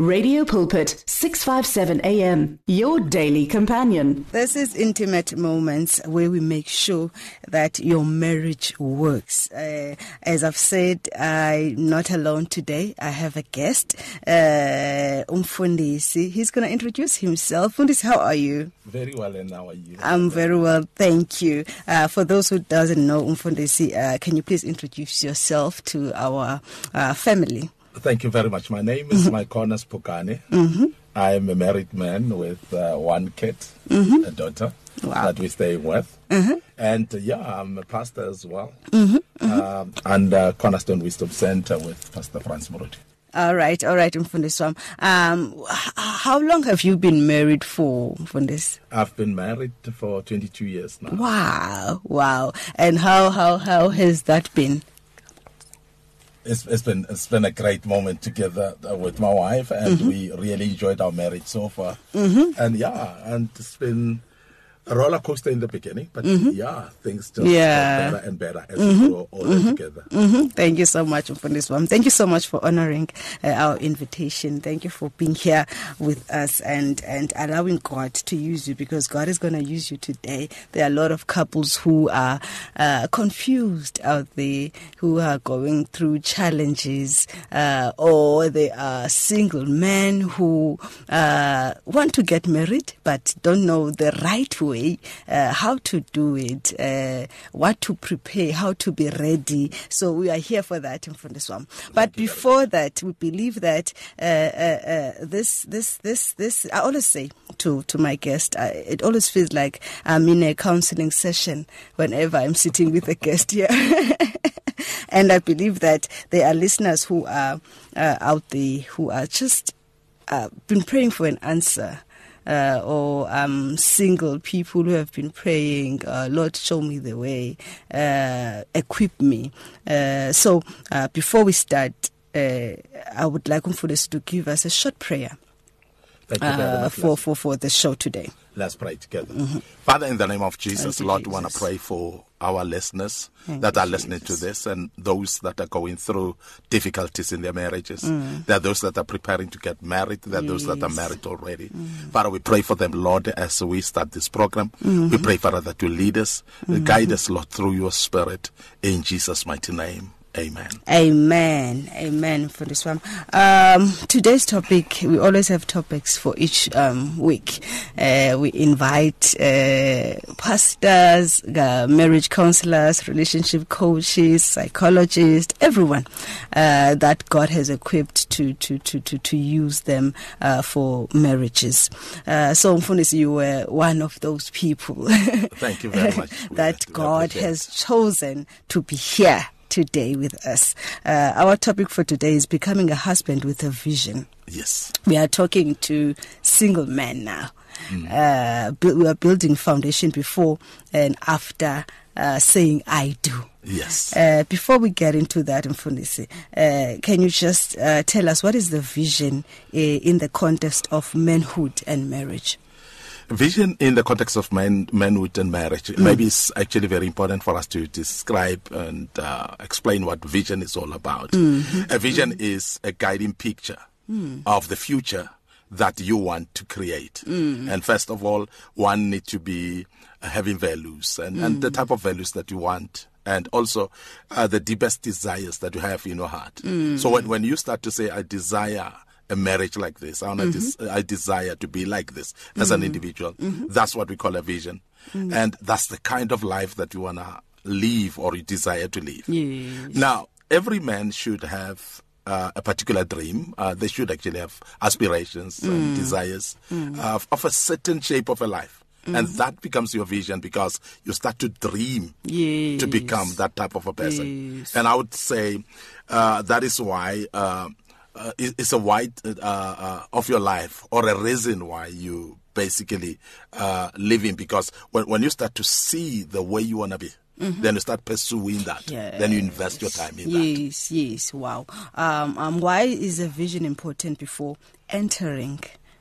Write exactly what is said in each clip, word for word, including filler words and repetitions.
Radio Pulpit, six fifty-seven A M, your daily companion. This is Intimate Moments where we make sure that your marriage works. Uh, as I've said, I'm not alone today. I have a guest, uh, Umfundisi. He's going to introduce himself. Fundisi, how are you? Very well, and how are you? I'm very well, thank you. Uh, for those who doesn't know Umfundisi, uh, can you please introduce yourself to our uh, family? Thank you very much. My name is mm-hmm. Mykonas Pukane. Mm-hmm. I am a married man with uh, one kid, mm-hmm. a daughter wow. that we stay with. Mm-hmm. And uh, yeah, I'm a pastor as well. Mm-hmm. Mm-hmm. Um, and uh, Cornerstone Wisdom Center with Pastor Franz Moruti. All right, all right, Mfundisi. Um, h- how long have you been married for, Mfundisi? I've been married for twenty-two years now. Wow, wow. And how, how, how has that been? It's, it's been it's been a great moment together uh, with my wife, and mm-hmm. we really enjoyed our marriage so far. Mm-hmm. And yeah, and it's been a roller coaster in the beginning, but mm-hmm. yeah, things just yeah. get better and better as mm-hmm. we grow older mm-hmm. together. Mm-hmm. Thank you so much for this one. Thank you so much for honoring uh, our invitation. Thank you for being here with us and, and allowing God to use you, because God is going to use you today. There are a lot of couples who are uh, confused out there, who are going through challenges, uh, or they are single men who uh, want to get married but don't know the right way. Way, uh, how to do it, uh, what to prepare, how to be ready. So we are here for that in front of Swam. But before that, we believe that uh, uh, uh, this, this, this, this. I always say to to my guest, uh, it always feels like I'm in a counseling session whenever I'm sitting with a guest here. And I believe that there are listeners who are uh, out there who are just uh, been praying for an answer. Uh, or um, single people who have been praying, uh, Lord, show me the way, uh, equip me. Uh, so uh, before we start, uh, I would like Umfundisi to give us a short prayer Thank you very uh, much. for, for, for the show today. Let's pray together. Mm-hmm. Father, in the name of Jesus, you, Lord, Jesus. we want to pray for our listeners Thank that you, are listening Jesus. to this, and those that are going through difficulties in their marriages. Mm. There are those that are preparing to get married. There are yes. those that are married already. Mm. Father, we pray for them, Lord, as we start this program. Mm-hmm. We pray, Father, that you lead us, mm-hmm. guide us, Lord, through your Spirit. In Jesus' mighty name. Amen. Amen. Amen for this one. Um, today's topic, we always have topics for each um, week. Uh, we invite uh, pastors, uh, marriage counselors, relationship coaches, psychologists, everyone uh, that God has equipped to to to to, to use them uh, for marriages. Uh, so, Mfundisi, you were one of those people. Thank you very much. that God has chosen to be here today with us. Uh, our topic for today is becoming a husband with a vision. Yes. We are talking to single men now. Mm. Uh, bu- we are building foundation before and after uh, saying I do. Yes. Uh, before we get into that, Mfundisi, uh, can you just uh, tell us what is the vision uh, in the context of manhood and marriage? Vision in the context of man, manhood and marriage, mm. maybe it's actually very important for us to describe and uh, explain what vision is all about. Mm-hmm. A vision mm. is a guiding picture mm. of the future that you want to create. Mm. And first of all, one needs to be uh, having values and, mm. and the type of values that you want. And also uh, the deepest desires that you have in your heart. Mm. So when, when you start to say, I desire a marriage like this, I, wanna mm-hmm. des- I desire to be like this as mm-hmm. an individual. Mm-hmm. That's what we call a vision. Mm-hmm. And that's the kind of life that you want to live or you desire to live. Yes. Now, every man should have uh, a particular dream. Uh, they should actually have aspirations mm. and desires mm. uh, of a certain shape of a life. Mm-hmm. And that becomes your vision because you start to dream yes. to become that type of a person. Yes. And I would say uh, that is why uh, uh, it's a white uh, uh, of your life, or a reason why you basically uh, living. Because when, when you start to see the way you want to be, mm-hmm. then you start pursuing that. Yes. Then you invest your time in yes, that. Yes, yes, wow. Um, um, why is a vision important before entering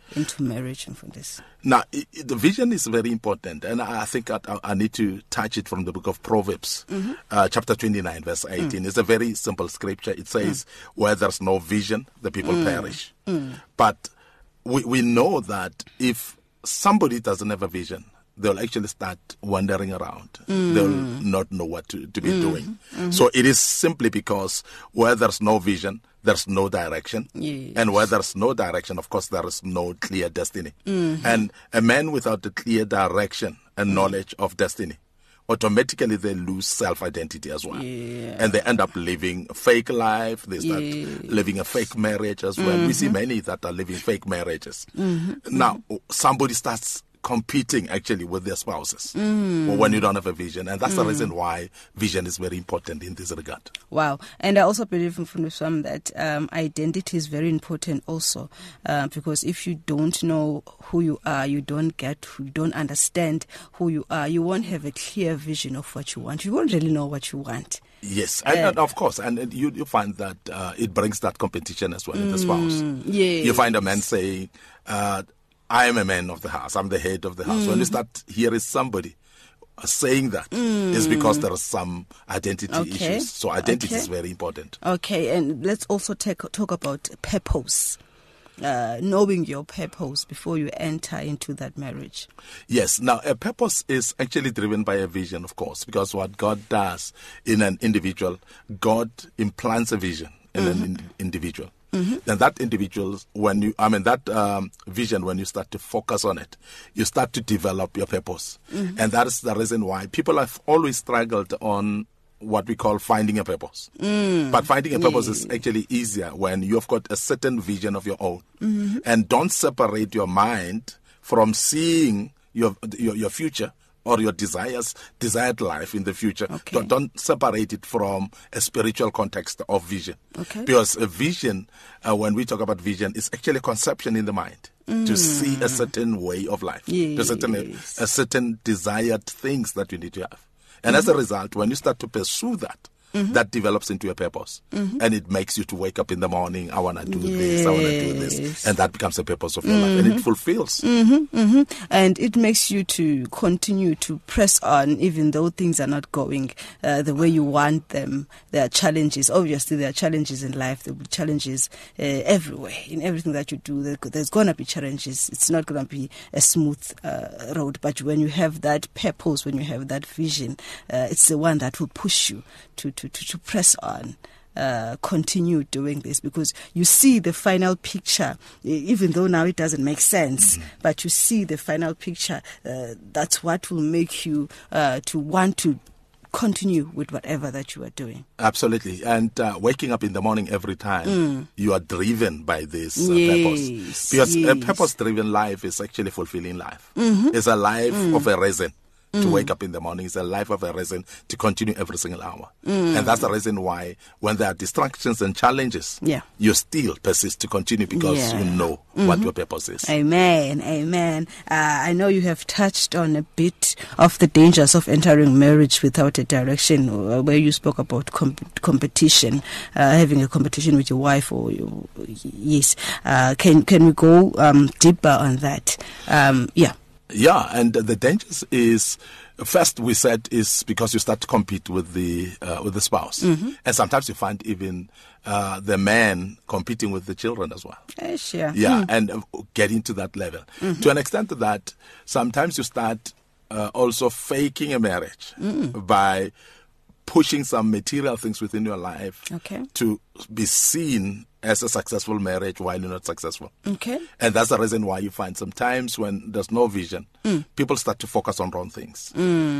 into marriage and for this? Now, I, I, the vision is very important, and I, I think I, I need to touch it from the book of Proverbs, mm-hmm. uh, chapter twenty-nine, verse eighteen. Mm. It's a very simple scripture. It says, mm. where there's no vision, the people mm. perish. Mm. But we, we know that if somebody doesn't have a vision, they'll actually start wandering around. Mm. They'll not know what to, to be mm. doing. Mm-hmm. So it is simply because where there's no vision, there's no direction. Yes. And where there's no direction, of course, there is no clear destiny. Mm-hmm. And a man without a clear direction and mm. knowledge of destiny, automatically they lose self-identity as well. Yeah. And they end up living a fake life. They start yes. living a fake marriage as well. Mm-hmm. We see many that are living fake marriages. Mm-hmm. Now, somebody starts competing actually with their spouses mm. when you don't have a vision, and that's mm. the reason why vision is very important in this regard. Wow. And I also believe from the Swam that um, identity is very important also, uh, because if you don't know who you are, you don't get, you don't understand who you are, you won't have a clear vision of what you want. You won't really know what you want. Yes, and, uh, and of course, and you you find that uh, it brings that competition as well mm, in the spouse. Yes. You find a man saying, uh, I am a man of the house. I'm the head of the house. Mm. When you start hearing somebody saying that, mm. it's because there are some identity okay. issues. So identity okay. is very important. Okay, and let's also take, talk about purpose. Uh, knowing your purpose before you enter into that marriage. Yes. Now, a purpose is actually driven by a vision, of course, because what God does in an individual, God implants a vision in mm-hmm. an in- individual. Mm-hmm. And that individual, when you, I mean, that um, vision, when you start to focus on it, you start to develop your purpose. Mm-hmm. And that is the reason why people have always struggled on what we call finding a purpose. Mm. But finding a purpose yeah. is actually easier when you've got a certain vision of your own. Mm-hmm. And don't separate your mind from seeing your your, your future or your desires, desired life in the future. Okay. Don't, don't separate it from a spiritual context of vision. Okay. Because a vision, uh, when we talk about vision, is actually a conception in the mind mm. to see a certain way of life, yes. to certain, a certain desired things that you need to have. And mm-hmm. as a result, when you start to pursue that, mm-hmm. that develops into a purpose. Mm-hmm. And it makes you to wake up in the morning, I want to do yes. this, I want to do this. And that becomes a purpose of your mm-hmm. life. And it fulfills. Mm-hmm. Mm-hmm. And it makes you to continue to press on, even though things are not going uh, the way you want them. There are challenges. Obviously, there are challenges in life. There will be challenges uh, everywhere. In everything that you do, there, there's going to be challenges. It's not going to be a smooth uh, road. But when you have that purpose, when you have that vision, uh, it's the one that will push you to To, to, to press on, uh, continue doing this, because you see the final picture, even though now it doesn't make sense, mm-hmm. but you see the final picture. Uh, that's what will make you uh, to want to continue with whatever that you are doing. Absolutely. And uh, waking up in the morning every time, mm. you are driven by this uh, yes. purpose. Because yes. a purpose-driven life is actually fulfilling life. Mm-hmm. It's a life mm. of a reason. To mm. wake up in the morning is a life of a reason to continue every single hour. Mm. And that's the reason why when there are distractions and challenges, yeah. you still persist to continue because yeah. you know mm-hmm. what your purpose is. Amen. Amen. Uh, I know you have touched on a bit of the dangers of entering marriage without a direction, uh, where you spoke about comp- competition, uh, having a competition with your wife or your, yes. Uh, can, can we go um, deeper on that? Um, yeah. Yeah, and the dangers is, first we said, is because you start to compete with the uh, with the spouse. Mm-hmm. And sometimes you find even uh, the man competing with the children as well. Uh, sure. Yeah, mm. and uh, getting to that level. Mm-hmm. To an extent that sometimes you start uh, also faking a marriage mm. by pushing some material things within your life okay. to be seen as a successful marriage while you're not successful. Okay. And that's the reason why you find sometimes when there's no vision, mm. people start to focus on wrong things.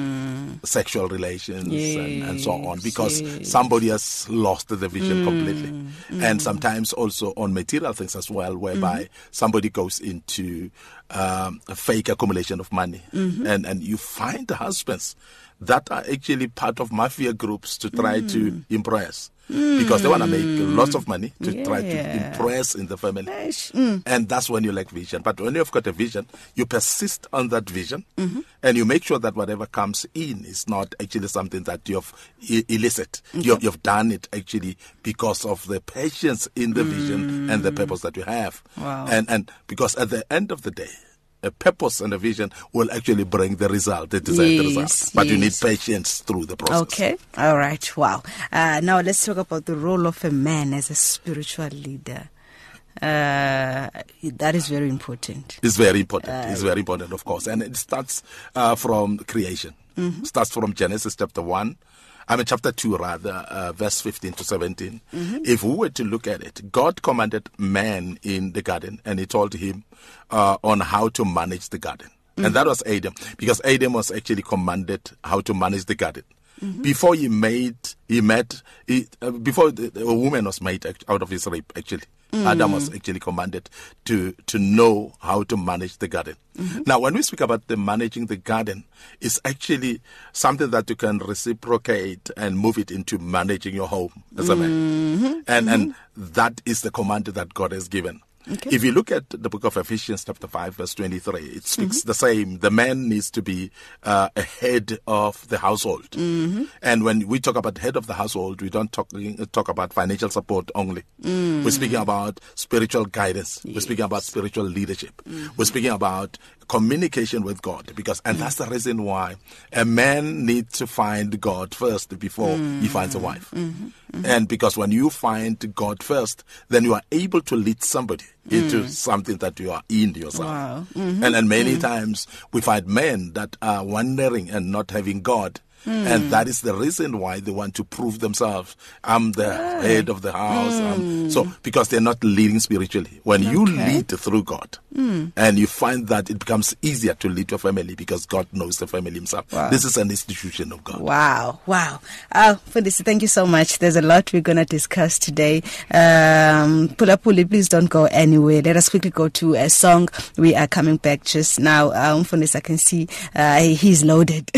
Mm. Sexual relations yes. and, and so on, because yes. somebody has lost the vision mm. completely. Mm. And sometimes also on material things as well, whereby mm-hmm. somebody goes into um, a fake accumulation of money. Mm-hmm. And, and you find the husbands that are actually part of mafia groups to try mm. to impress. mm. because they want to make lots of money to yeah. try to impress in the family. Mm. And that's when you lack vision. But when you've got a vision, you persist on that vision mm-hmm. and you make sure that whatever comes in is not actually something that you've illicit. Okay. You've, you've done it actually because of the patience in the mm. vision and the purpose that you have. Wow. And, and because at the end of the day, a purpose and a vision will actually bring the result, the desired yes, result. But yes. you need patience through the process. Okay. All right. Wow. Uh, now let's talk about the role of a man as a spiritual leader. Uh, that is very important. It's very important. Uh, it's very important, of course. And it starts uh, from creation. Mm-hmm. It starts from Genesis chapter one. I mean, chapter two, rather, uh, verse fifteen to seventeen. Mm-hmm. If we were to look at it, God commanded man in the garden, and he told him uh, on how to manage the garden. Mm-hmm. And that was Adam, because Adam was actually commanded how to manage the garden. Mm-hmm. Before he made, he met, he, uh, before the, a woman was made out of his rape, actually. Mm. Adam was actually commanded to, to know how to manage the garden. Mm-hmm. Now, when we speak about the managing the garden, it's actually something that you can reciprocate and move it into managing your home as a man. Mm-hmm. And, mm-hmm. and that is the command that God has given. Okay. If you look at the book of Ephesians chapter five, verse twenty-three, it speaks mm-hmm. the same. The man needs to be uh, a head of the household. Mm-hmm. And when we talk about head of the household, we don't talk, talk about financial support only. Mm. We're speaking about spiritual guidance. Yes. We're speaking about spiritual leadership. Mm-hmm. We're speaking about communication with God, because and mm. that's the reason why a man needs to find God first before mm. he finds a wife. Mm-hmm. Mm-hmm. And because when you find God first, then you are able to lead somebody mm. into something that you are in yourself. Wow. Mm-hmm. And and many mm. times we find men that are wandering and not having God. Mm. And that is the reason why they want to prove themselves. I'm the right. head of the house. Mm. So, because they're not leading spiritually. When okay. you lead through God, mm. and you find that it becomes easier to lead your family because God knows the family himself. Wow. This is an institution of God. Wow. Wow. Uh, Mfundisi, thank you so much. There's a lot we're going to discuss today. Um, Pulapuli, please don't go anywhere. Let us quickly go to a song. We are coming back just now. Uh, Mfundisi, I can see uh, he's loaded.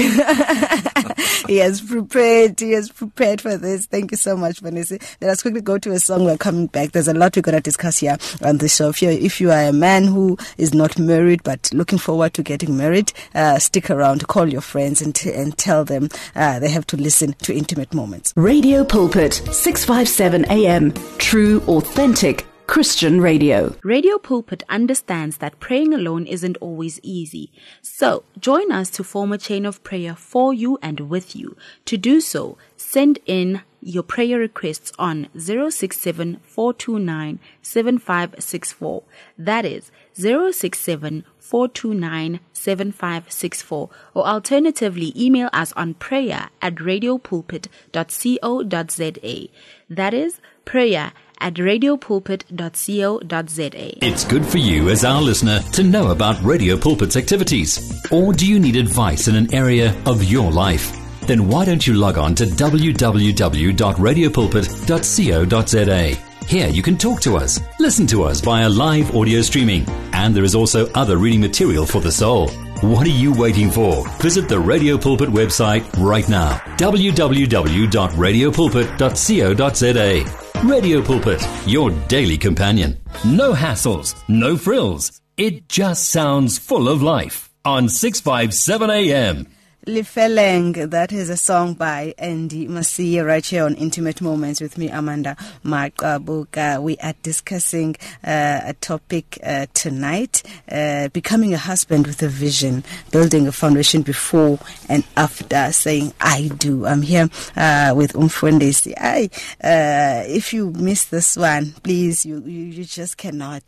He has prepared. He has prepared for this. Thank you so much, Vanessa. Let us quickly go to a song. We're coming back. There's a lot we're going to discuss here on the show. If, if you are a man who is not married but looking forward to getting married, uh, stick around. Call your friends and, t- and tell them uh, they have to listen to Intimate Moments. Radio Pulpit, six fifty-seven A M. True, authentic Christian radio. Radio Pulpit understands that praying alone isn't always easy. So, join us to form a chain of prayer for you and with you. To do so, send in your prayer requests on zero six seven, four two nine, seven five six four. That is zero six seven, four two nine, seven five six four. Or alternatively, email us on prayer at radiopulpit dot co dot za. That is prayer at radiopulpit dot co dot za. It's good for you as our listener to know about Radio Pulpit's activities. Or do you need advice in an area of your life? Then why don't you log on to w w w dot radiopulpit dot co dot za. Here you can talk to us, listen to us via live audio streaming, and there is also other reading material for the soul. What are you waiting for? Visit the Radio Pulpit website right now, w w w dot radiopulpit dot co dot za. Radio Pulpit, your daily companion. No hassles, no frills. It just sounds full of life on six fifty-seven A M. Lifeleng, that is a song by Andy Masia right here on Intimate Moments with me, Amanda Maqabuka. We are discussing uh, a topic uh, tonight, uh, becoming a husband with a vision, building a foundation before and after, saying, I do. I'm here uh, with Mfundisi. I, uh, if you miss this one, please, you, you, you just cannot.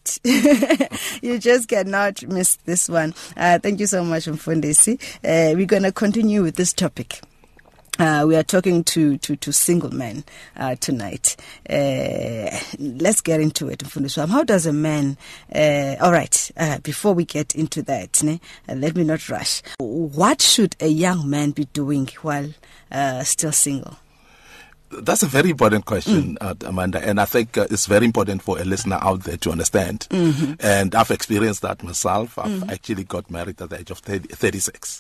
You just cannot miss this one. Uh, thank you so much, Mfundisi. Uh, we're going to continue with this topic. Uh, we are talking to, to, to single men uh, tonight. Uh, let's get into it. How does a man... Uh, all right, uh, before we get into that, ne, uh, let me not rush. What should a young man be doing while uh, still single? That's a very important question, mm. uh, Amanda, and I think uh, it's very important for a listener out there to understand. Mm-hmm. And I've experienced that myself. I've mm-hmm. actually got married at the age of thirty, thirty-six.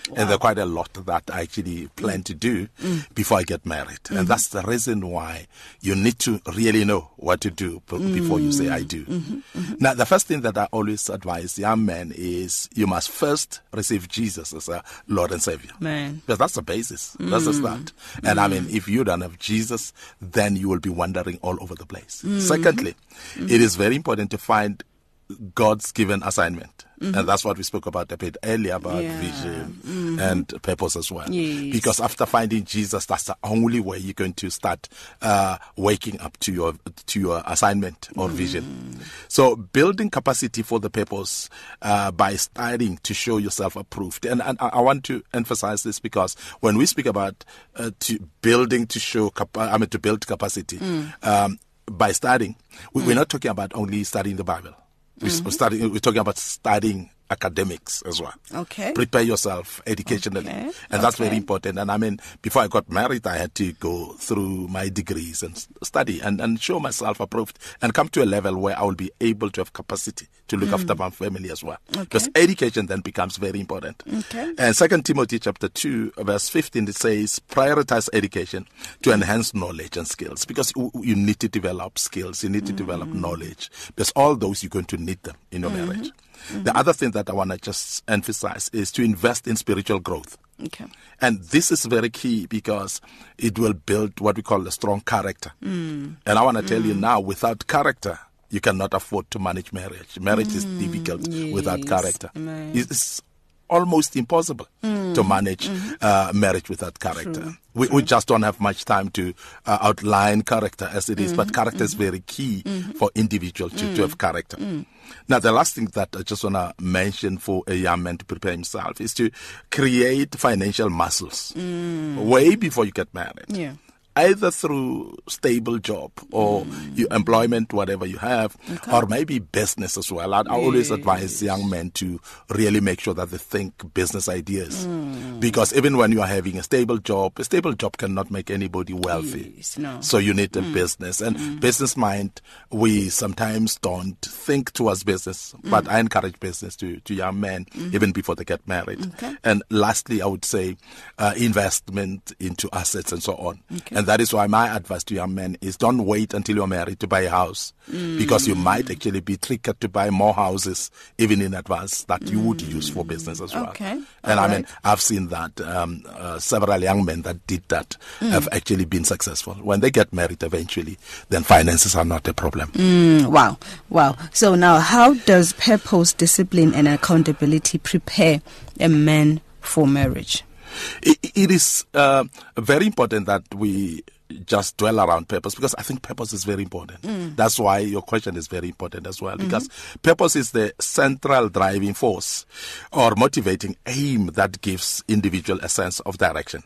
Wow. And there are quite a lot that I actually plan to do mm. before I get married. Mm-hmm. And that's the reason why you need to really know what to do b- mm. before you say I do. Mm-hmm. Mm-hmm. Now, the first thing that I always advise young men is you must first receive Jesus as a Lord and Savior. Man. Because that's the basis. Mm. That's the start. And mm. I mean, if you don't have Jesus, then you will be wandering all over the place. Mm-hmm. Secondly, mm-hmm. it is very important to find God's given assignment. Mm-hmm. And that's what we spoke about a bit earlier about yeah. vision mm-hmm. and purpose as well. Yes. Because after finding Jesus, that's the only way you're going to start uh, waking up to your to your assignment or mm-hmm. vision. So building capacity for the purpose uh, by studying to show yourself approved. And, and I want to emphasize this because when we speak about uh, to building to show, capa- I mean to build capacity mm. um, by studying, we, mm. we're not talking about only studying the Bible. Mm-hmm. We're, studying, we're talking about studying academics as well. Okay. Prepare yourself educationally. Okay. And that's okay. very important. And I mean, before I got married, I had to go through my degrees and study and, and show myself approved and come to a level where I will be able to have capacity to look mm. after my family as well. Okay. Because education then becomes very important. Okay. And Second Timothy chapter two, verse fifteen, it says, prioritize education to enhance knowledge and skills. Because you need to develop skills, you need to mm. develop knowledge. Because all those you're going to need them in your mm-hmm. marriage. Mm-hmm. The other thing that I want to just emphasize is to invest in spiritual growth. Okay. And this is very key because it will build what we call a strong character. Mm. And I want to tell mm. you now, without character, you cannot afford to manage marriage. Marriage mm. is difficult yes. without character. Nice. It's almost impossible mm. to manage mm-hmm. uh, marriage without character. True. We, True. we just don't have much time to uh, outline character as it is, mm-hmm. but character mm-hmm. is very key mm-hmm. for individual to, mm. to have character. Mm. Now, the last thing that I just want to mention for a young man to prepare himself is to create financial muscles mm. way before you get married. Yeah. Either through stable job or mm. your employment, whatever you have, okay. or maybe business as well. I, I always yes. advise young men to really make sure that they think business ideas. Mm. Because even when you are having a stable job, a stable job cannot make anybody wealthy. Yes, no. So you need a mm. business. And mm. business mind, we sometimes don't think towards business. Mm. But I encourage business to, to young men, mm. even before they get married. Okay. And lastly, I would say uh, investment into assets and so on. Okay. And that is why my advice to young men is don't wait until you're married to buy a house mm. because you might actually be triggered to buy more houses even in advance that mm. you would use for business as well. Okay. And All I right. mean, I've seen that um, uh, several young men that did that mm. have actually been successful. When they get married eventually, then finances are not a problem. Mm, wow. Wow. So now how does purpose, discipline and accountability prepare a man for marriage? It, it is uh, very important that we just dwell around purpose because I think purpose is very important. Mm. That's why your question is very important as well because mm-hmm. purpose is the central driving force or motivating aim that gives individual a sense of direction.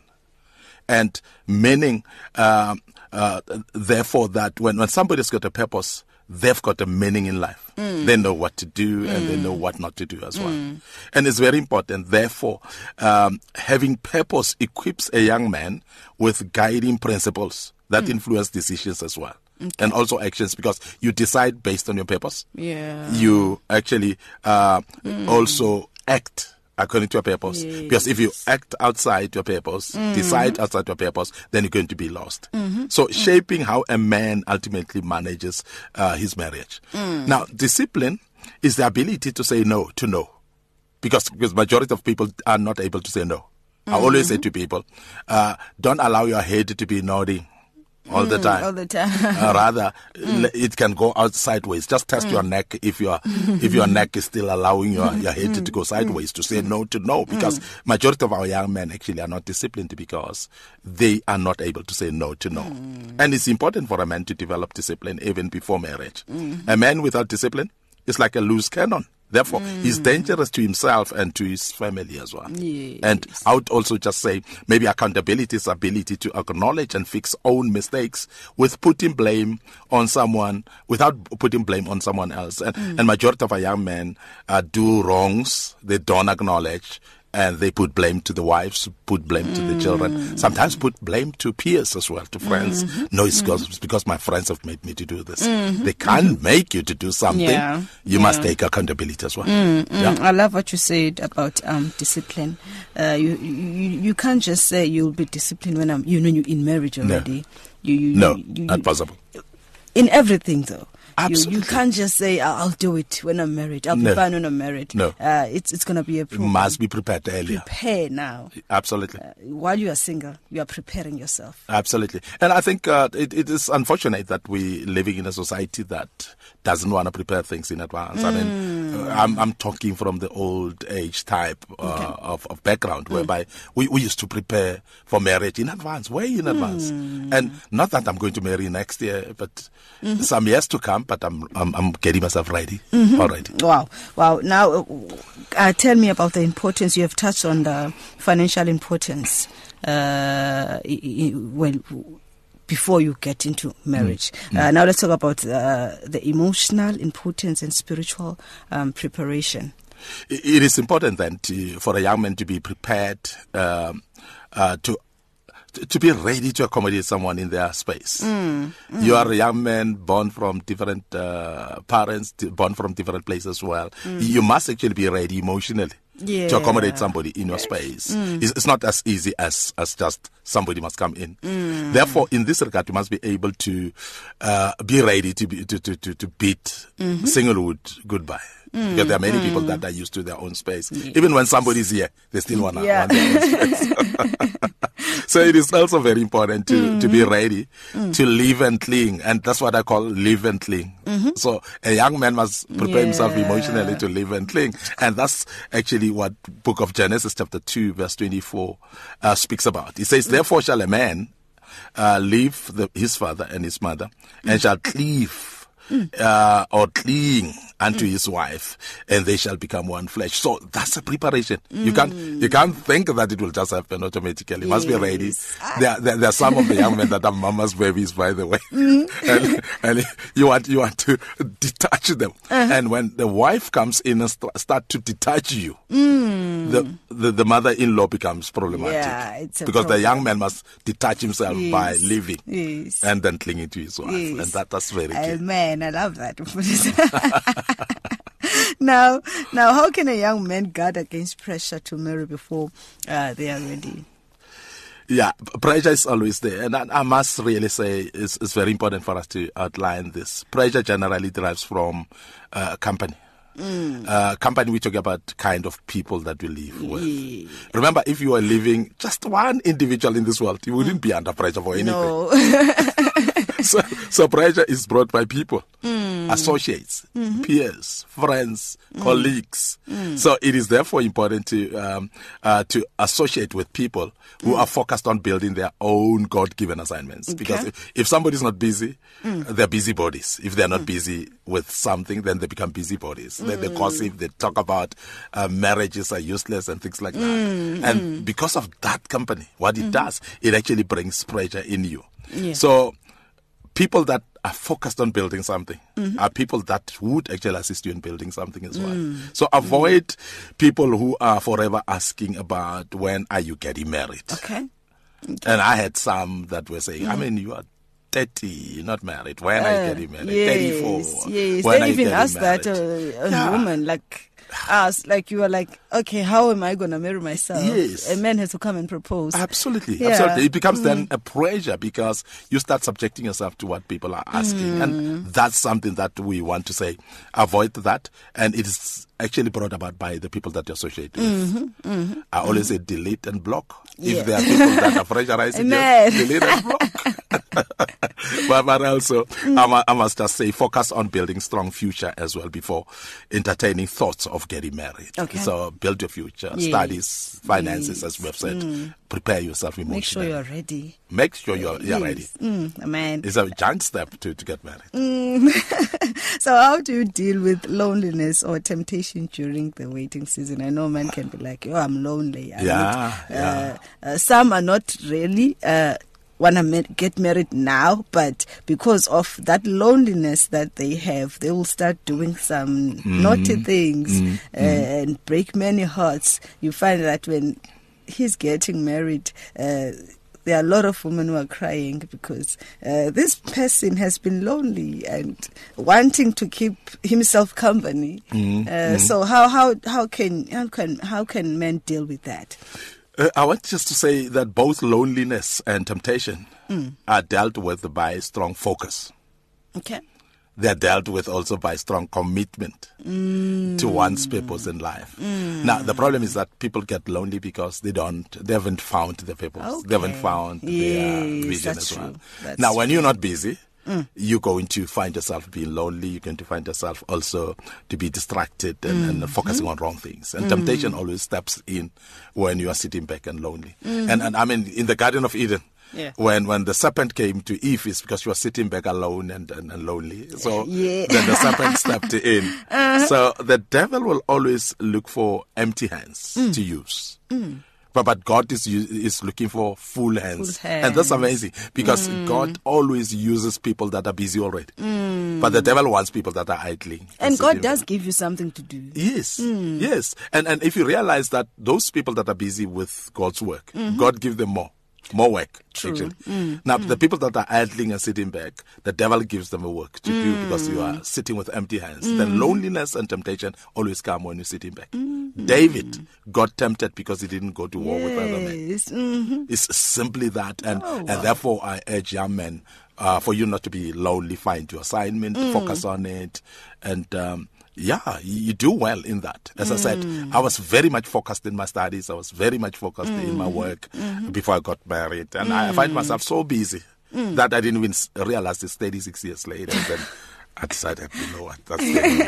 And meaning, uh, uh, therefore, that when, when somebody's got a purpose, they've got a meaning in life. Mm. They know what to do and mm. they know what not to do as well. Mm. And it's very important. Therefore, um, having purpose equips a young man with guiding principles that mm. influence decisions as well. Okay. And also actions because you decide based on your purpose. Yeah. You actually uh, mm. also act according to your purpose. Yes. Because if you act outside your purpose, mm. decide outside your purpose, then you're going to be lost. Mm-hmm. So mm. shaping how a man ultimately manages uh, his marriage. Mm. Now, discipline is the ability to say no to no. Because because majority of people are not able to say no. Mm-hmm. I always say to people, uh, don't allow your head to be nodding all the time. Mm, all the time. uh, rather, mm. it can go out sideways. Just test mm. your neck if your if your neck is still allowing your, your head mm. to go sideways to say no to no. Because mm. majority of our young men actually are not disciplined because they are not able to say no to no. Mm. And it's important for a man to develop discipline even before marriage. Mm. A man without discipline is like a loose cannon. Therefore, mm. he's dangerous to himself and to his family as well. Yes. And I would also just say maybe accountability is ability to acknowledge and fix own mistakes with putting blame on someone, without putting blame on someone else. And, mm. and majority of our young men uh, do wrongs they don't acknowledge. and they put blame to the wives, put blame mm. to the children, sometimes put blame to peers as well, to friends. Mm-hmm. No, it's because, mm-hmm. because my friends have made me to do this. Mm-hmm. They can't mm-hmm. make you to do something. Yeah. You yeah. must take accountability as well. Mm-hmm. Yeah. I love what you said about um, discipline. Uh, you, you you can't just say you'll be disciplined when I'm, you know, you're in marriage already. No, you, you, no you, you, not possible. In everything, though. Absolutely. You, you can't just say, I'll do it when I'm married. I'll no. be fine when I'm married. No. Uh, it's it's going to be a problem. You must be prepared earlier. Prepare now. Absolutely. Uh, while you are single, you are preparing yourself. Absolutely. And I think uh, it, it is unfortunate that we're living in a society that doesn't want to prepare things in advance. Mm. I mean, uh, I'm, I'm talking from the old age type uh, okay. of, of background, mm. whereby we, we used to prepare for marriage in advance, way in advance. Mm. And not that I'm going to marry next year, but mm-hmm. some years to come, but I'm, I'm, I'm getting myself ready mm-hmm. already. Wow. Wow. Now, uh, tell me about the importance. You have touched on the financial importance uh, well, before you get into marriage. Mm. Uh, now let's talk about uh, the emotional importance and spiritual um, preparation. It is important then to, for a young man to be prepared um, uh, to to be ready to accommodate someone in their space. Mm, mm. You are a young man born from different uh, parents, born from different places as well. Mm. You must actually be ready emotionally yeah. to accommodate somebody in your space. Mm. It's, it's not as easy as, as just somebody must come in. Mm. Therefore, in this regard, you must be able to uh, be ready to, be, to, to, to, to beat mm-hmm. singlehood goodbye. Mm, because there are many mm. people that are used to their own space. Yes. Even when somebody's here, they still want, yeah. want their own space. So it is also very important to, mm-hmm. to be ready mm. to live and cling. And that's what I call live and cling. Mm-hmm. So a young man must prepare yeah. himself emotionally to live and cling. And that's actually what Book of Genesis chapter two verse twenty-four uh, speaks about. It says, mm. therefore shall a man uh, leave the, his father and his mother mm. and shall cleave Mm. Uh, or cling unto mm. his wife, and they shall become one flesh. So that's a preparation. Mm. You can't you can't think that it will just happen automatically. You yes. must be ready. There, there, there are some of the young men that are mama's babies, by the way, mm. and, and you want you want to detach them. Uh-huh. And when the wife comes in and st- start to detach you, mm. the, the the mother-in-law becomes problematic. Yeah, it's a because problem. the young man must detach himself yes. by leaving yes. and then clinging to his wife, yes. and that that's very key. Amen. I love that. now, now, how can a young man guard against pressure to marry before uh, they are ready? Yeah, pressure is always there. And I, I must really say it's, it's very important for us to outline this. Pressure generally derives from uh, company. Mm. Uh, company, we talk about kind of people that we live with. Yeah. Remember, if you were living just one individual in this world, you wouldn't mm. be under pressure for anything. No. so, so pressure is brought by people, mm. associates, mm-hmm. peers, friends, mm. colleagues. Mm. So it is therefore important to um, uh, to associate with people who mm. are focused on building their own God-given assignments. Okay. Because if, if somebody's not busy, mm. they're busybodies. If they're not mm. busy with something, then they become busybodies. Mm. They, they gossip, they talk about uh, marriages are useless and things like that. Mm. And mm. because of that company, what it mm. does, it actually brings pressure in you. Yeah. So people that are focused on building something mm-hmm. are people that would actually assist you in building something as well. Mm. So avoid mm. people who are forever asking about when are you getting married. Okay. okay. And I had some that were saying, mm. I mean, you are thirty, you're not married. When uh, are you getting married? Yes, thirty-four. Yes, when they even ask married? that uh, a yeah. woman, like us, like you are like, okay, how am I going to marry myself? Yes. A man has to come and propose. Absolutely, yeah. absolutely. It becomes mm. then a pressure because you start subjecting yourself to what people are asking. Mm. And that's something that we want to say. Avoid that. And it is actually brought about by the people that you associate with. Mm-hmm, mm-hmm, I always mm-hmm. say delete and block. Yeah. If there are people that are pressurizing you, delete and block. but, but also, mm. I, I must just say, focus on building strong future as well before entertaining thoughts of getting married. Okay. So build your future, yes. studies, finances, yes. as we have said. Mm. Prepare yourself emotionally. Make sure you're ready. Make sure you're, you're yes. ready. Mm, amen. It's a giant step to, to get married. Mm. So how do you deal with loneliness or temptation during the waiting season? I know men can be like, oh, I'm lonely. I yeah, need, yeah. Uh, uh, some are not really uh, want to ma- get married now, but because of that loneliness that they have, they will start doing some mm. naughty things mm. Uh, mm. and break many hearts. You find that when he's getting married, uh, there are a lot of women who are crying because uh, this person has been lonely and wanting to keep himself company. Mm. Uh, mm. So how how how can how can how can men deal with that? Uh, I want just to say that both loneliness and temptation mm. are dealt with by strong focus. Okay. They're dealt with also by strong commitment mm. to one's purpose in life. Mm. Now, the problem is that people get lonely because they don't, they haven't found their purpose. Okay. They haven't found yes, their vision as well. That's now, when true. you're not busy, Mm. you're going to find yourself being lonely. You're going to find yourself also to be distracted and, Mm. and focusing mm. on wrong things. And Mm. temptation always steps in when you are sitting back and lonely. Mm. And, and I mean, in the Garden of Eden, yeah. when when the serpent came to Eve, is because she was sitting back alone and, and, and lonely. So yeah. then the serpent stepped in. Uh-huh. So the devil will always look for empty hands mm. to use. Mm. But, but God is is looking for full hands. Full hands. And that's amazing because mm. God always uses people that are busy already. Mm. But the devil wants people that are idling. And God does give you something to do. Yes, mm. yes. And and if you realize that those people that are busy with God's work, mm-hmm. God gives them more. More work, True. actually. Mm, now, mm. the people that are idling and sitting back, the devil gives them a work to mm. do because you are sitting with empty hands. Mm. Then loneliness and temptation always come when you're sitting back. Mm. David got tempted because he didn't go to war yes. with other men. Mm-hmm. It's simply that. And, oh, and wow. therefore, I urge young men uh, for you not to be lonely. Find your assignment, mm. focus on it, and... Um, Yeah, you do well in that. As mm. I said, I was very much focused in my studies. I was very much focused mm. in my work mm-hmm. before I got married. And mm. I find myself so busy mm. that I didn't even realize it's thirty-six years later. And then I decided, you know what, that's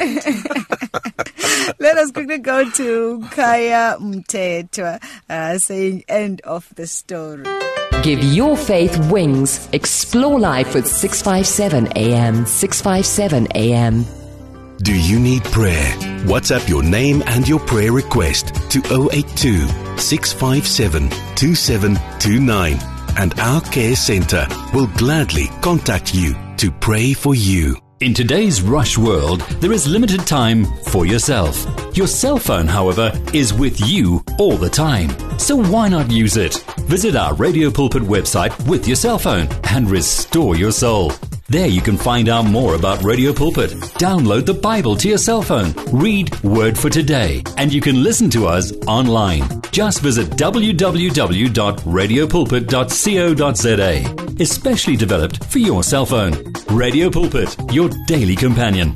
the Let us quickly go to Kaya Mtetwa uh, saying, end of the story. Give your faith wings. Explore life with six fifty-seven A M. six fifty-seven A M. Do you need prayer? WhatsApp your name and your prayer request to zero eight two, six five seven, two seven two nine and our care centre will gladly contact you to pray for you. In today's rush world, there is limited time for yourself. Your cell phone, however, is with you all the time. So why not use it? Visit our Radio Pulpit website with your cell phone and restore your soul. There you can find out more about Radio Pulpit. Download the Bible to your cell phone. Read Word for Today. And you can listen to us online. Just visit w w w dot radio pulpit dot co dot z a. Especially developed for your cell phone. Radio Pulpit, your daily companion.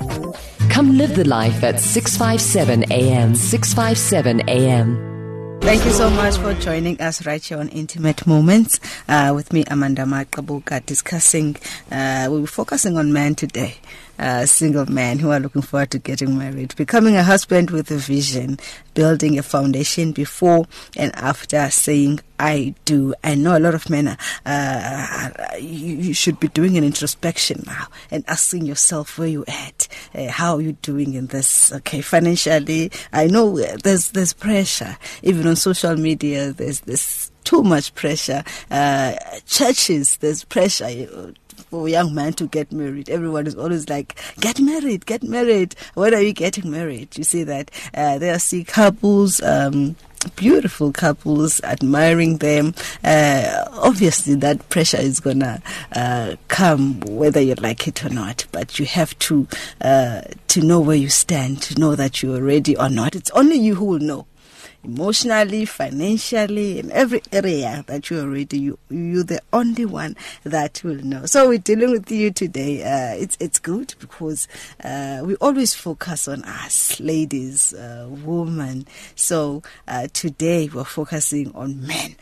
Come live the life at six fifty-seven A M. six fifty-seven A M. Thank you so much for joining us right here on Intimate Moments uh, with me, Amanda Maqabuka, discussing, uh, we'll be focusing on men today. Uh, single men who are looking forward to getting married, becoming a husband with a vision, building a foundation before and after saying, I do. I know a lot of men, uh, you, you should be doing an introspection now and asking yourself where you at, uh, how are you doing in this, okay, financially. I know there's there's pressure, even on social media, there's this too much pressure. Uh, churches, there's pressure for a young man to get married. Everyone is always like, get married, get married. When are you getting married? You see that uh, there are see couples, um, beautiful couples, admiring them. Uh, obviously, that pressure is gonna uh, come whether you like it or not. But you have to uh, to know where you stand, to know that you are ready or not. It's only you who will know. Emotionally, financially, in every area that you are ready, you, you're the only one that will know. So we're dealing with you today. Uh, it's it's good because uh, we always focus on us, ladies, uh, women. So uh, today we're focusing on men.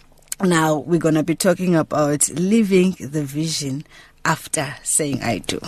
Now we're going to be talking about living the vision after saying I do.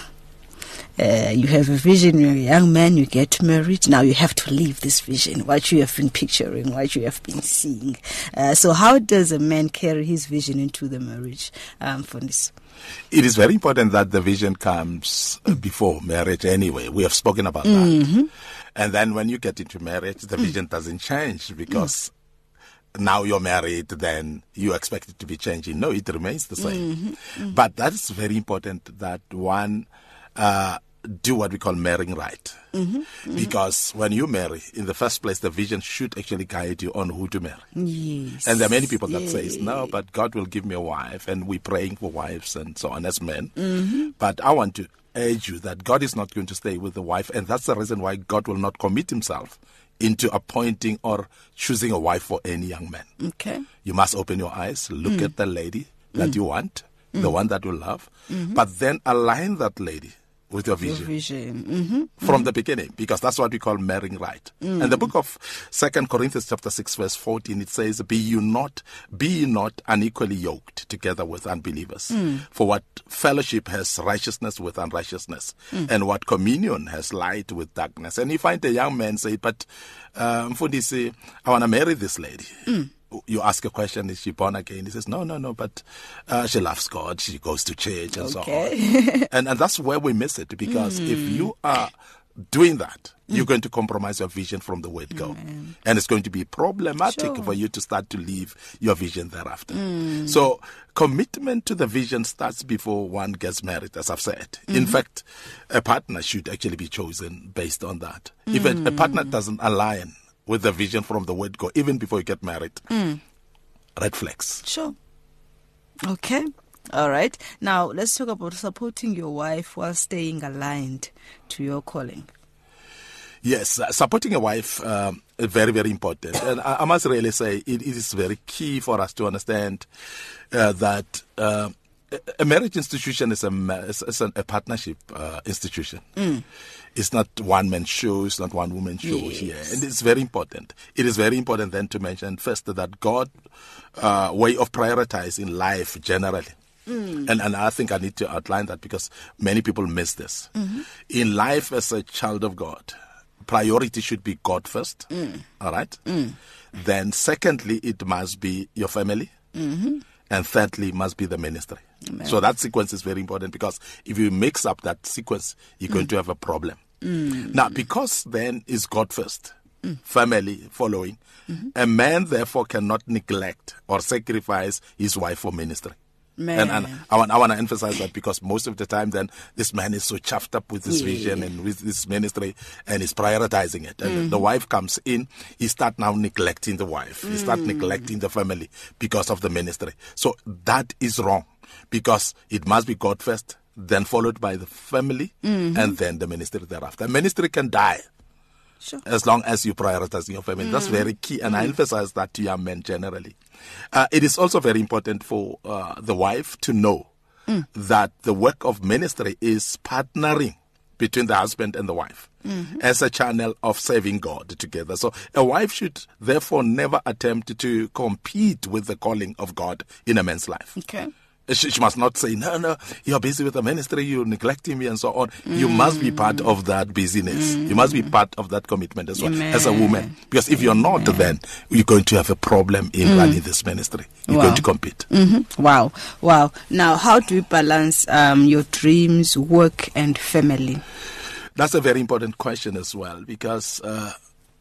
Uh, you have a vision, you're a young man, you get married. Now you have to live this vision, what you have been picturing, what you have been seeing. Uh, so how does a man carry his vision into the marriage, um, for this? It is very important that the vision comes uh, before marriage anyway. We have spoken about that. Mm-hmm. And then when you get into marriage, the vision doesn't change because now you're married, then you expect it to be changing. No, it remains the same. Mm-hmm, mm-hmm. But that is very important that one uh, do what we call marrying right. Mm-hmm, mm-hmm. Because when you marry, in the first place, the vision should actually guide you on who to marry. Yes. And there are many people that yes. say, no, but God will give me a wife, and we're praying for wives and so on as men. Mm-hmm. But I want to urge you that God is not going to stay with the wife, and that's the reason why God will not commit himself into appointing or choosing a wife for any young man. Okay. You must open your eyes, look Mm. at the lady that Mm. you want, Mm. the one that you love, Mm-hmm. but then align that lady with your vision, Your vision. Mm-hmm. from mm-hmm. the beginning, because that's what we call marrying right. Mm. And the book of Second Corinthians chapter six verse fourteen, it says, "Be you not, be ye not unequally yoked together with unbelievers. Mm. For what fellowship has righteousness with unrighteousness, Mm. and what communion has light with darkness?" And you find a young man say, "But um, Mfundisi, I want to marry this lady." Mm. You ask a question, is she born again? He says, no, no, no, but uh, she loves God. She goes to church and Okay. so on. and, and that's where we miss it, because Mm. if you are doing that, you're going to compromise your vision from the word go. Amen. And it's going to be problematic Sure. for you to start to leave your vision thereafter. Mm. So commitment to the vision starts before one gets married, as I've said. In Mhm. fact, a partner should actually be chosen based on that. If a, a partner doesn't align with the vision from the word go, even before you get married, Mm. red flags. Sure. Okay. All right. Now, let's talk about supporting your wife while staying aligned to your calling. Yes, uh, supporting a wife um, is very, very important. And I, I must really say it, it is very key for us to understand uh, that uh, a- a marriage institution is a, ma- is, is an, a partnership uh, institution. Mm. It's not one man's show, it's not one woman's show Yes. here. And it's very important. It is very important then to mention first that God uh, way of prioritizing life generally. Mm. And, and I think I need to outline that because many people miss this. Mhm. In life as a child of God, priority should be God first. Mm. All right? Mm. Then secondly, it must be your family. Mhm. And thirdly, must be the ministry. Amen. So that sequence is very important, because if you mix up that sequence, you're going Mm. to have a problem. Mm. Now, because then is God first, Mm. family following, Mhm. a man therefore cannot neglect or sacrifice his wife for ministry. Man. And, and I want I want to emphasize that, because most of the time then this man is so chuffed up with his Yeah. vision and with this ministry, and he's prioritizing it. And Mhm. the wife comes in, he start now neglecting the wife. He start Mm. neglecting the family because of the ministry. So that is wrong, because it must be God first, then followed by the family, Mhm. and then the ministry thereafter. Ministry can die. Sure. As long as you prioritize your family. That's Mm. very key, and I Mm. emphasize that to young men generally. Uh, it is also very important for uh, the wife to know Mm. that the work of ministry is partnering between the husband and the wife Mhm. as a channel of serving God together. So a wife should therefore never attempt to compete with the calling of God in a man's life. Okay. She, she must not say, no, no, you're busy with the ministry, you're neglecting me and so on. You must be part of that busyness. You must be part of that commitment as well, Amen. as a woman. Because if you're not, then you're going to have a problem in Mm. running this ministry. You're Wow. going to compete. Mm-hmm. Wow. Wow. Now, how do you balance um, your dreams, work, and family? That's a very important question as well, because uh,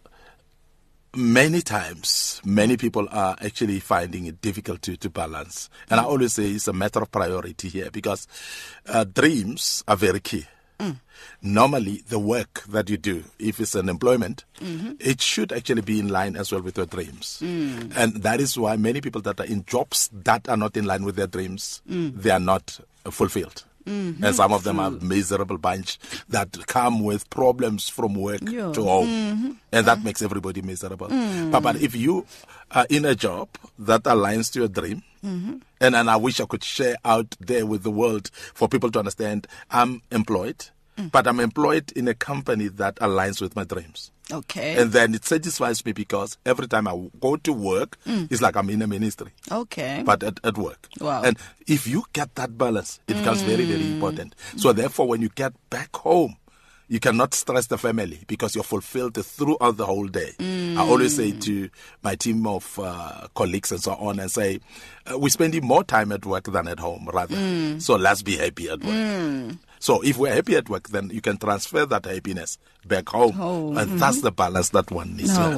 many times, many people are actually finding it difficult to, to balance. And I always say it's a matter of priority here, because uh, dreams are very key. Mm. Normally, the work that you do, if it's an employment, Mhm. it should actually be in line as well with your dreams. Mm. And that is why many people that are in jobs that are not in line with their dreams, Mm. they are not uh, fulfilled. Mhm. And some of them are miserable bunch that come with problems from work Yeah. to home. Mhm. And that makes everybody miserable. Mm. But, but if you are in a job that aligns to your dream, Mhm. and, and I wish I could share out there with the world for people to understand, I'm employed, Mm. but I'm employed in a company that aligns with my dreams. Okay. And then it satisfies me, because every time I go to work, Mm. it's like I'm in a ministry. Okay. But at, at work. Wow. And if you get that balance, it becomes very, very Mm. important. So therefore, when you get back home, you cannot stress the family, because you're fulfilled throughout the whole day. Mm. I always say to my team of uh, colleagues and so on, and say, uh, we're spending more time at work than at home, rather. Mm. So let's be happy at work. Mm. So if we're happy at work, then you can transfer that happiness back home. Home, And mhm. that's the balance that one needs to Oh, have. wow.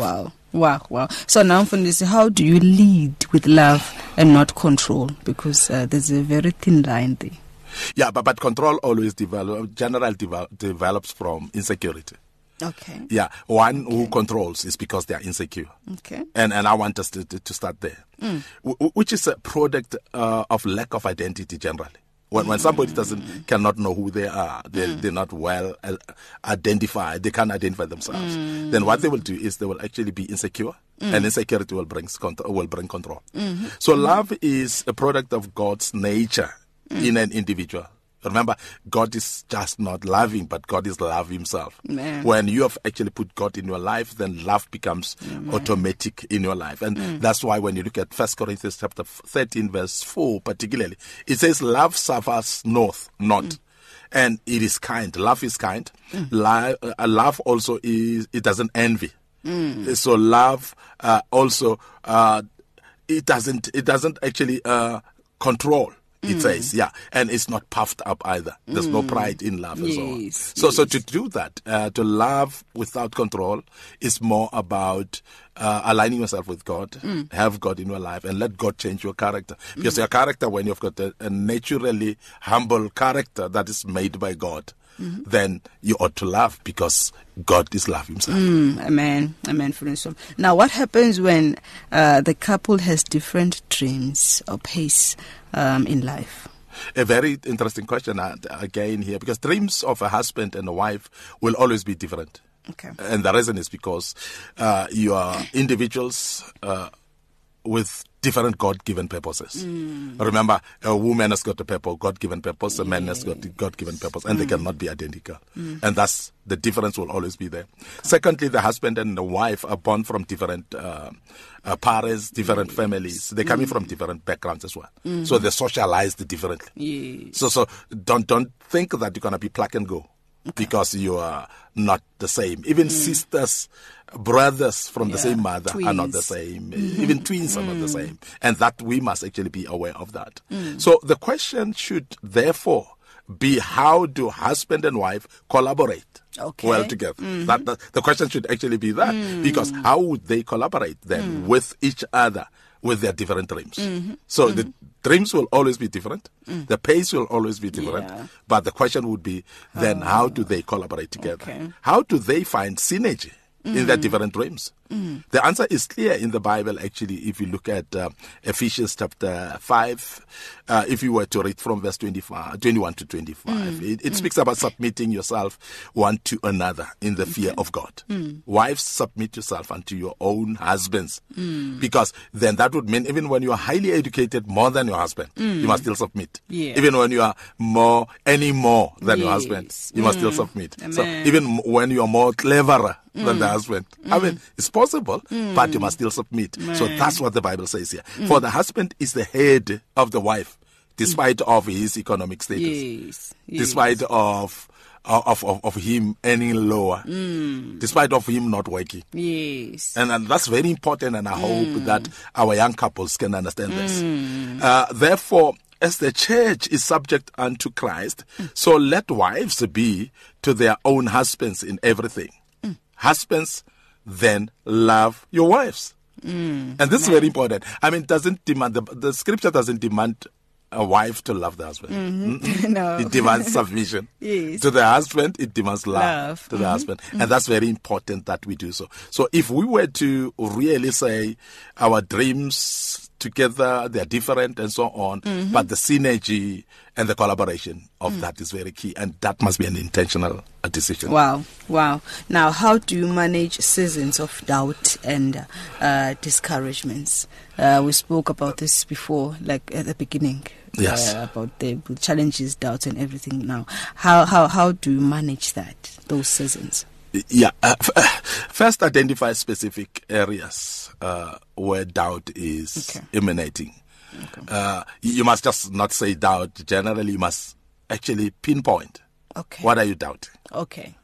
Wow, wow. So now, Mfundisi, how do you lead with love and not control? Because uh, there's a very thin line there. Yeah, but, but control always develop, generally develop, develops from insecurity. Okay. Yeah, one okay. who controls is because they are insecure. Okay. And and I want us to, to, to start there, mm. w- which is a product uh, of lack of identity generally. When when somebody doesn't cannot know who they are, they mm. they're not well uh, identified. They can't identify themselves. Mm. Then what they will do is they will actually be insecure, mm. and insecurity will bring will bring control. Mm-hmm. So mm-hmm. love is a product of God's nature mm. in an individual. Remember, God is just not loving, but God is love himself. Man. When you have actually put God in your life, then love becomes Man. automatic in your life. And mm. that's why when you look at First Corinthians chapter thirteen, verse four particularly, it says, love suffers not, not. Mm. And it is kind. Love is kind. Mm. Love, uh, love also is, it doesn't envy. Mm. So love uh, also, uh, it doesn't, it doesn't actually uh, control. It mm. says, yeah, and it's not puffed up either. There's mm. no pride in love and yes, so on. So, yes. so to do that, uh, to love without control is more about uh, aligning yourself with God, mm. have God in your life, and let God change your character. Because mm. your character, when you've got a, a naturally humble character that is made by God, mm-hmm. then you ought to love because God is love himself. Mm, amen. Amen. For instance. Now, what happens when uh, the couple has different dreams or pace um, in life? A very interesting question uh, again here, because dreams of a husband and a wife will always be different. Okay. And the reason is because uh, you are individuals uh, with different God-given purposes. Mm. Remember, a woman has got a purpose, God-given purpose, a yeah. man has got a God-given purpose, and mm. they cannot be identical. Mm. And thus, the difference will always be there. Secondly, the husband and the wife are born from different uh, uh, parents, different yes. families. They're coming mm. from different backgrounds as well. Mm. So they're socialized differently. Yes. So, so don't don't think that you're going to be plug and go. Okay. Because you are not the same. Even mm. sisters, brothers from yeah. the same mother twins. Are not the same. Mm-hmm. Even twins mm. are not the same. And that we must actually be aware of that. Mm. So the question should therefore be, how do husband and wife collaborate okay. well together? Mm-hmm. That, that the question should actually be that. Mm. Because how would they collaborate then mm. with each other? With their different dreams. Mm-hmm. So mm-hmm. the dreams will always be different. Mm. The pace will always be different. Yeah. But the question would be, then oh. how do they collaborate together? Okay. How do they find synergy mm. in their different dreams? Mm. The answer is clear in the Bible, actually, if you look at uh, Ephesians chapter five, uh, if you were to read from verse twenty-five, twenty-one to twenty-five, mm. it, it mm. speaks about submitting yourself one to another in the fear okay. of God. Mm. Wives, submit yourself unto your own husbands. Mm. Because then that would mean even when you are highly educated more than your husband, mm. you must still submit. Yeah. Even when you are more, any more than yes. your husband, you mm. must still submit. Amen. So even when you are more cleverer mm. than the husband, mm. I mean, it's possible, mm. but you must still submit. Man. So that's what the Bible says here. Mm. For the husband is the head of the wife, despite mm. of his economic status, yes. Yes. despite of of, of of him earning lower, mm. despite of him not working. Yes. And, and that's very important, and I mm. hope that our young couples can understand mm. this. Uh, therefore, as the church is subject unto Christ, mm. so let wives be to their own husbands in everything. Mm. Husbands, then love your wives. Mm, and this man. is very important. I mean, doesn't demand the, the scripture doesn't demand a wife to love the husband. Mm-hmm. No. It demands submission. Yes. To the husband, it demands love, love. to the mm-hmm. husband. Mm-hmm. And that's very important that we do so. So if we were to really say our dreams together, they're different and so on, mm-hmm. but the synergy and the collaboration of mm. that is very key, and that must be an intentional uh, decision. Wow, wow. Now, how do you manage seasons of doubt and uh, discouragements? Uh, we spoke about this before, like at the beginning. Yes. Uh, about the challenges, doubts, and everything. Now, how how how do you manage that, those seasons? Yeah. Uh, f- first, identify specific areas uh, where doubt is okay. emanating. Okay. Uh, you must just not say doubt. Generally, you must actually pinpoint. Okay. What are you doubting? Okay.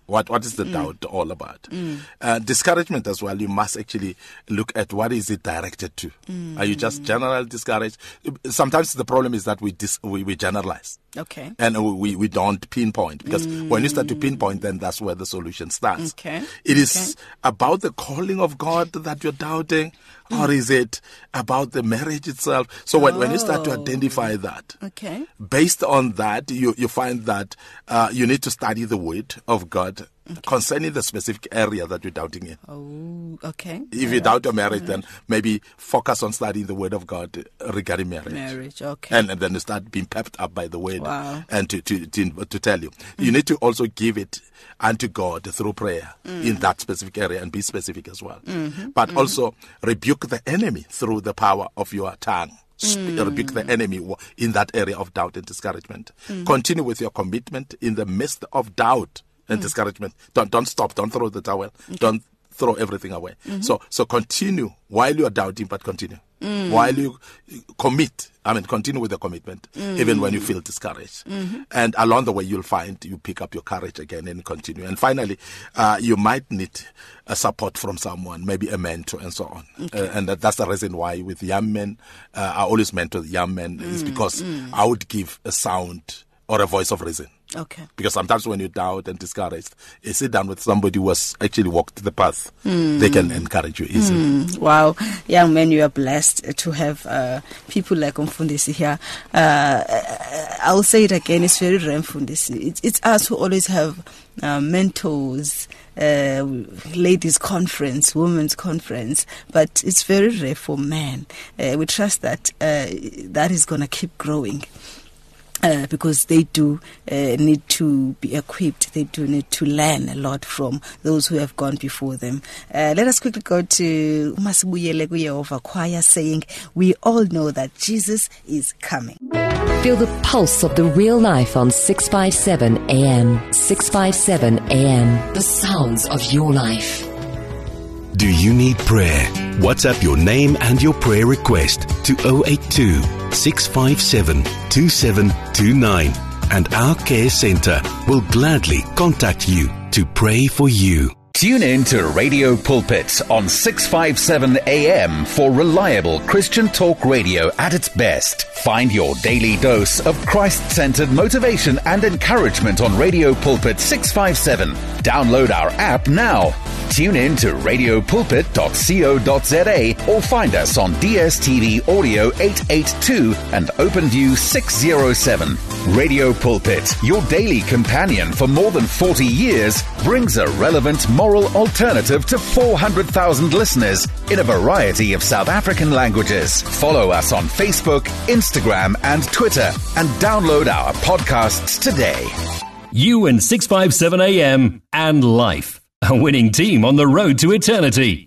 What what is the mm. doubt all about? Mm. Uh, discouragement as well. You must actually look at what is it directed to. Mm. Are you just general discouraged? Sometimes the problem is that we dis- we, we generalize. Okay. And we, we don't pinpoint, because mm. when you start to pinpoint, then that's where the solution starts. Okay. It is okay. about the calling of God that you're doubting, mm. or is it about the marriage itself? So when, oh. when you start to identify that, okay. based on that, you, you find that uh, you need to study the word of God okay. concerning the specific area that you're doubting in. Oh, okay. If All you right. doubt your marriage, right. then maybe focus on studying the word of God regarding marriage. Marriage, okay. And, and then you start being pepped up by the word. Wow. And to, to, to, to tell you, mm. you need to also give it unto God through prayer mm. in that specific area, and be specific as well. Mm-hmm. But mm-hmm. also rebuke the enemy through the power of your tongue. Mm. Rebuke the enemy in that area of doubt and discouragement. Mm. Continue with your commitment in the midst of doubt and mm. discouragement. Don't don't stop. Don't throw the towel. Okay. Don't throw everything away. Mm-hmm. So so continue while you are doubting, but continue. Mm. While you commit, I mean, continue with the commitment, mm. even when you feel discouraged. Mm-hmm. And along the way, you'll find you pick up your courage again and continue. And finally, uh, you might need a support from someone, maybe a mentor and so on. Okay. Uh, and that, that's the reason why with young men, uh, I always mentor young men, mm. is because mm. I would give a sound or a voice of reason. Okay. Because sometimes when you doubt and discouraged, you sit down with somebody who has actually walked the path. Mm. They can encourage you easily. Mm. Wow. Young men, you are blessed to have uh, people like Mfundisi here. Uh, I'll say it again, it's very rare, Mfundisi. It's, it's us who always have uh, mentors, uh, ladies' conference, women's conference, but it's very rare for men. Uh, we trust that uh, that is going to keep growing. Uh, because they do uh, need to be equipped. They do need to learn a lot from those who have gone before them. Uh, let us quickly go to Umasibuyele Kuyehova choir saying, we all know that Jesus is coming. Feel the pulse of the real life on six fifty-seven A M. six fifty-seven A M. The sounds of your life. Do you need prayer? WhatsApp your name and your prayer request to zero eight two, six five seven, two seven two nine, and our care centre will gladly contact you to pray for you. Tune in to Radio Pulpit on six fifty-seven A M for reliable Christian talk radio at its best. Find your daily dose of Christ-centered motivation and encouragement on Radio Pulpit six fifty-seven. Download our app now. Tune in to radio pulpit dot co dot za or find us on D S T V Audio eight eighty-two and OpenView six oh seven. Radio Pulpit, your daily companion for more than forty years, brings a relevant moral alternative to four hundred thousand listeners in a variety of South African languages. Follow us on Facebook, Instagram and Twitter, and download our podcasts today. You and six fifty-seven A M and life. A winning team on the road to eternity.